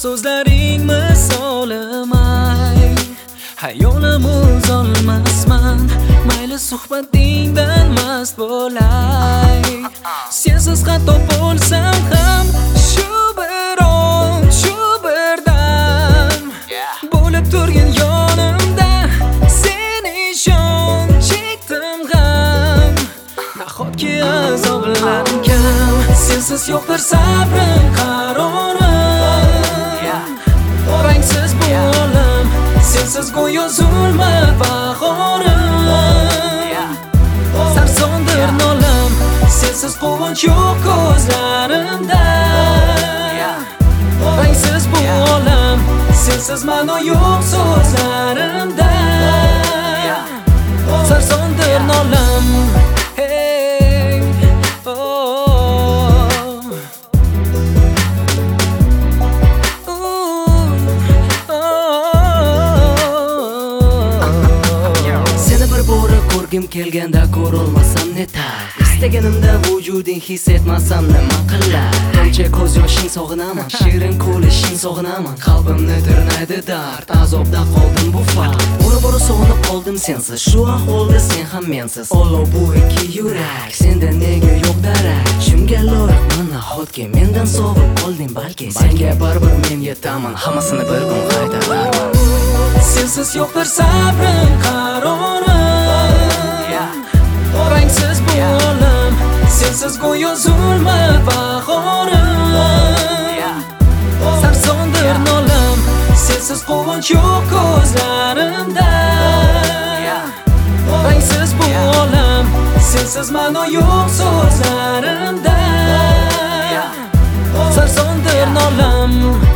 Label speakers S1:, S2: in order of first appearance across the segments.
S1: so'zlaring misolimay hayolim uzolmasman mayli suhbatingdan mast bo'lay sensiz xato bo'lsam ham shu bir on shu bir dam bo'lib turgin yonimda sen ishon chekdim g'am nahotki azoblarim kam sensiz yo'q bir sabrim qarorim rangsiz bu olam sensiz go'yo zulmat bahorim sarsondir nolam sensiz quvonch yo'q ko'zlarimda rangsiz bu olam sensiz ma'no yo'q so'zlarimda sarsondir nolam hey ko'rgim kelganda ko'rolmasam netar istaganimda vujuding his etmasam nima qilar tomchi ko'z yoshing sog'inaman shirin kulishing sog'inaman qalbimni tirnaydi dard azobda qoldim bu faqat bora sog'inib qoldim sensiz shu ahvolda sen ham mensiz olov bu ikki yurak senda nega yo'q darak shunga loyiqman nahotki mendan sovib qolding balki senga baribir men yetaman hammasini bir kun qaytararman sensiz yo'q bir sabrim qarorim rangsiz bu olam sensiz go'yo zulmat bahorim sarsondir nolam sensiz quvonch yo'q ko'zlarimda rangsiz bu olam sensiz ma'no yo'q so'zlarimda sarsondir nolam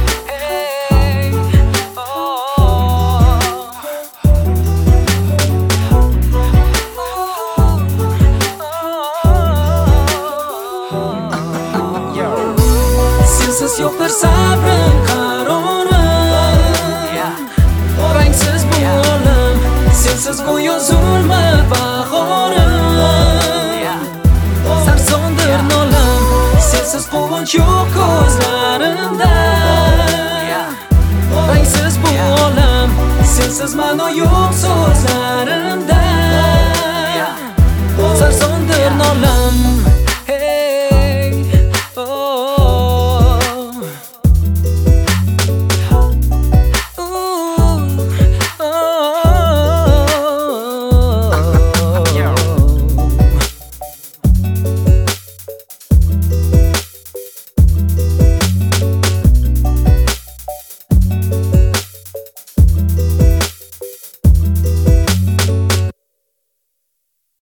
S1: sensiz yo'q bir sabrim qarorim rangsiz bu olam sensiz go'yo zulmat bahorim sarsondir nolam sensiz quvonch yo'q ko'zlarimda rangsiz bu olam sensiz ma'no yo'q